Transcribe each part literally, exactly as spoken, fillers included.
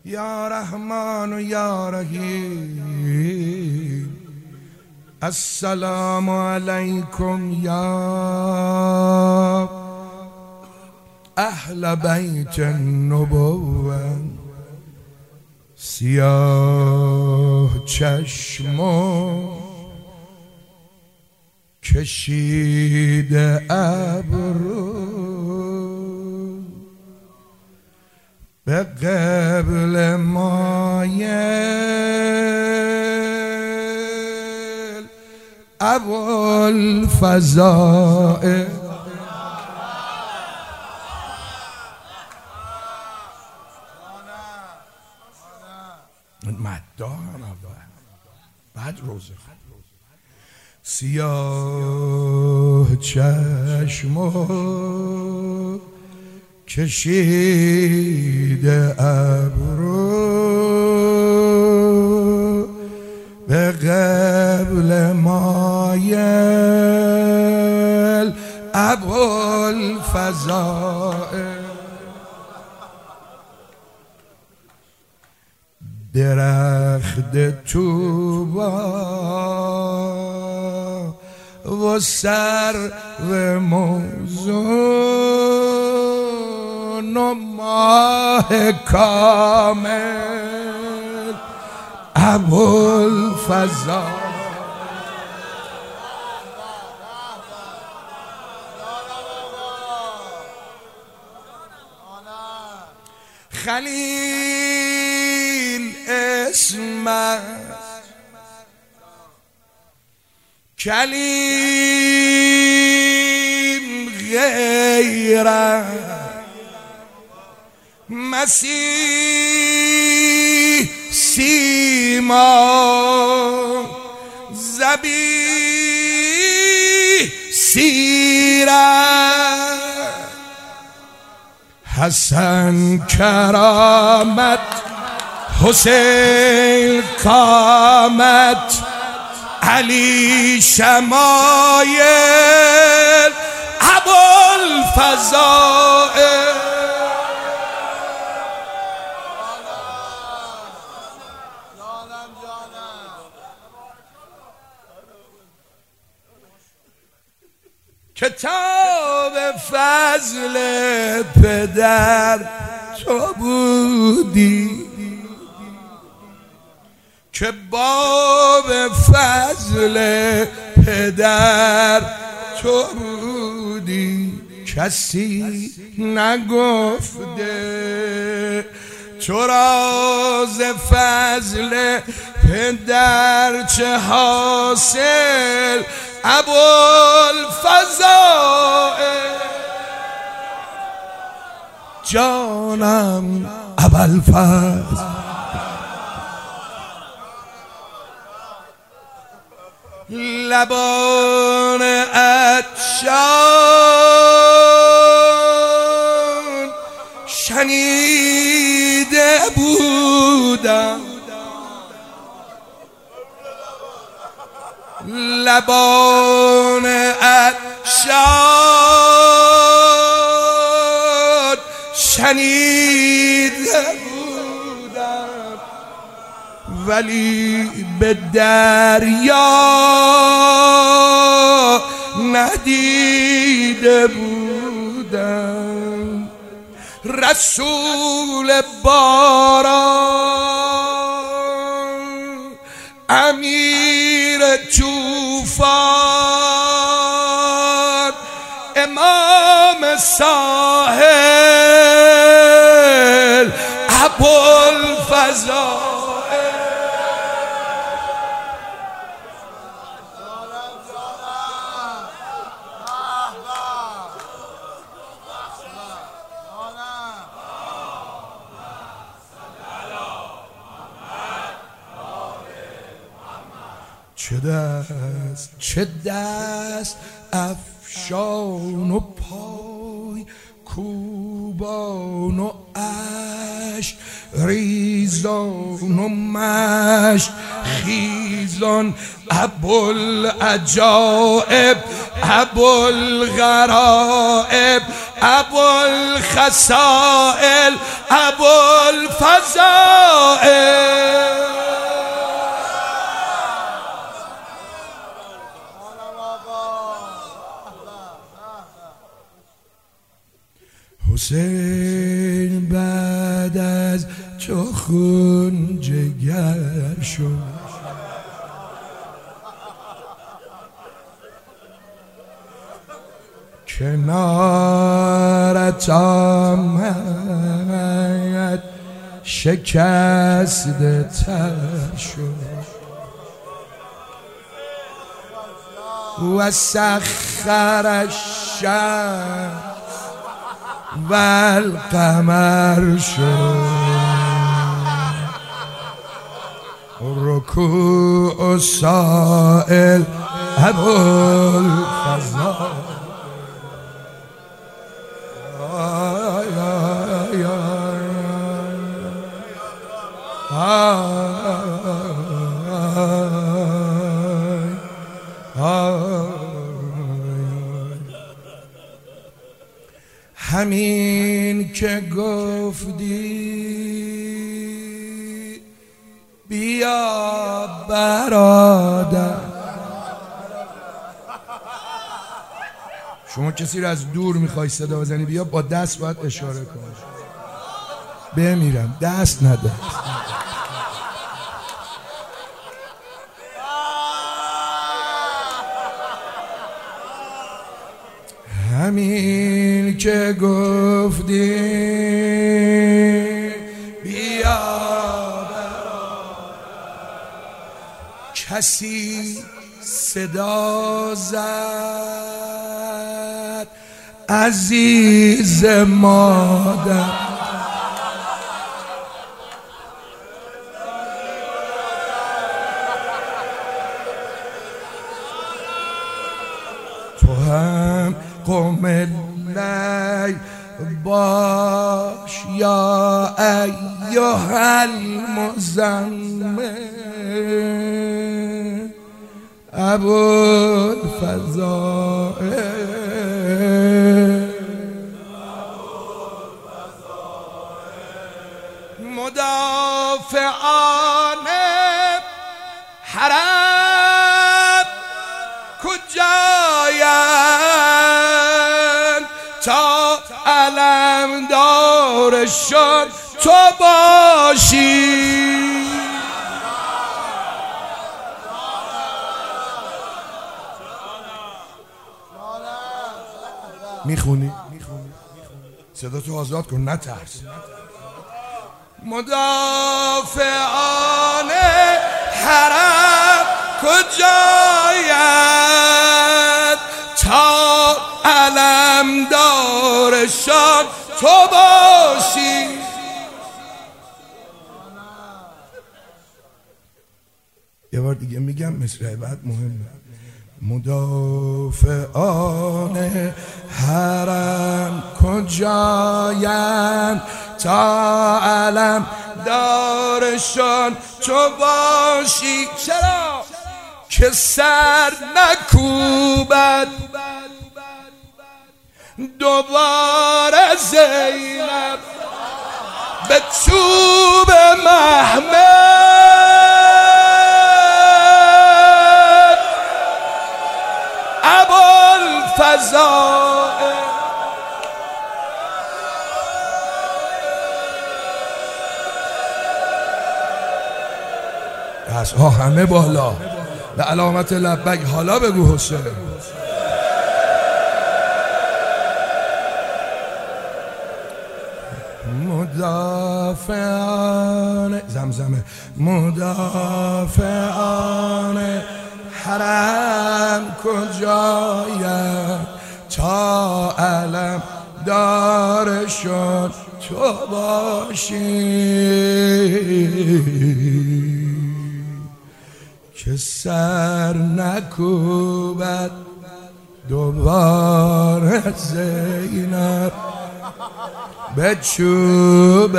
یا رحمان یا رحیم السلام علیکم یا اهل بیت النبوة. سیاه چشم کشیده ابرو به قبل مایل ابوالفضائل. مداح هم اول بعد روزه. سیاه چشم کشیده ابرو به قبل مایل ابوالفضائل. درخت توبا و سر و موزون و ماه کامل ابوالفضائل. خلیل اسمت کلیم غیرت مسیح سیما ذبیح سیرت حسن کرامت حسین قامت علی شمایل ابوالفضائل. کتاب فضل پدر تو بودی که باب فضل پدر تو بودی. کسی نگفته تو راز فضل پدر چه حاصل ابوالفضائل. جانم ابوالفضل لبان عطشان شنیده بودم لبان عطشان شنیده بودم ولی به دریا ندیده بودم. رسول باران امیر طوفان امام ساحل ابوالفضائل. چه دست چه دست افشان و پای کوبان و اشک ریزان و مشک خیزان ابوالعجائب ابوالغرائب ابوالخصائل ابوالفضائل حسین بعد از تو خون جگر شد کنارت آمد شکسته تر شد و سخر الشمس و القمر شد رکوع سائل ابوالفضائل همین که گفتی بیا برادر. شما کسی رو از دور میخوای صدا بزنی بیا با دست باید اشاره کنی. بمیرم دست نده. همین که گفتی بیا کسی صدا زد عزیز مادر تو هم قم اللیل باش یا ایها المزمل ابوالفضائل مدافعان حرم کجایند تا علمدارشان تو باشی. میخونی؟ صدا تو آزاد کن نترس. مدافعان حرم کجایند تا علمدارشان تو باشی. یه بار دیگه میگم مصرع بعد مهمه. مدافعان حرم کجایند تا علم دارشان تو باشی. چرا؟ که سر نکوبد دوباره زینب به چوب محمد ابوالفضائل. از ها همه بالا به علامت لبک. حالا بگو حسین. مدافعان زمزمه مدافعان حرم کجایند تا علم دارشان تو باشی. که سر نکوبد دوباره زینب به چوب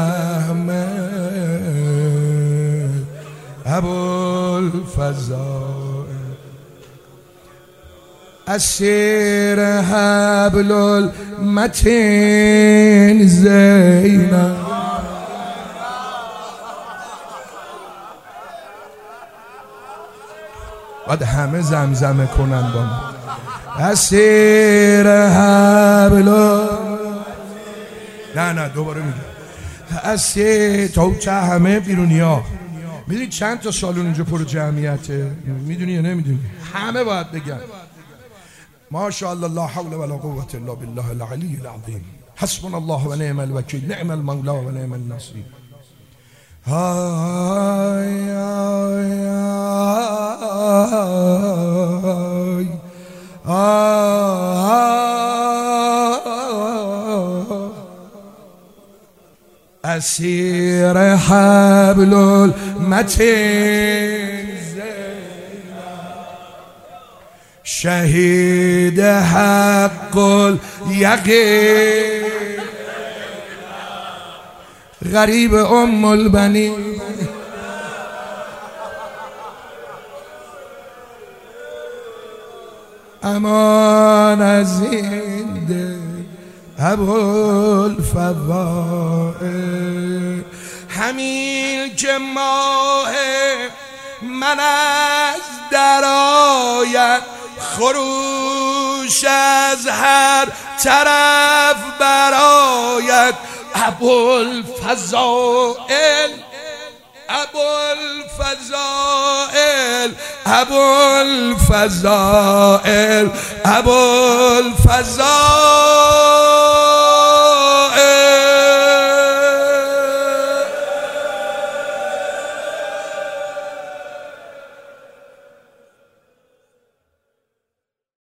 محمد ابوالفضائل. اسیر حبل المتین زینب باید همه زمزمه کنن با من. اسیر حبل نه نه دوباره میگم اسیر تا چه همه بیرونی ها. میدونی چند تا سالون اینجا پر جمعیته؟ میدونی یا نمیدونی؟ همه باید بگن ماشاءالله لا حول ولا قوة الا بالله العلی العظیم حسبنا الله و نعم الوکیل نعم المولا و نعم النصیر. های های اسیر حبل المتین شهید حق الیقین غریب ام البنین امان از این دل ابوالفضائل. همین که ماه من از درآید خروش از هر طرف براید ابوالفضائل ابوالفضائل ابوالفضائل ابوالفضائل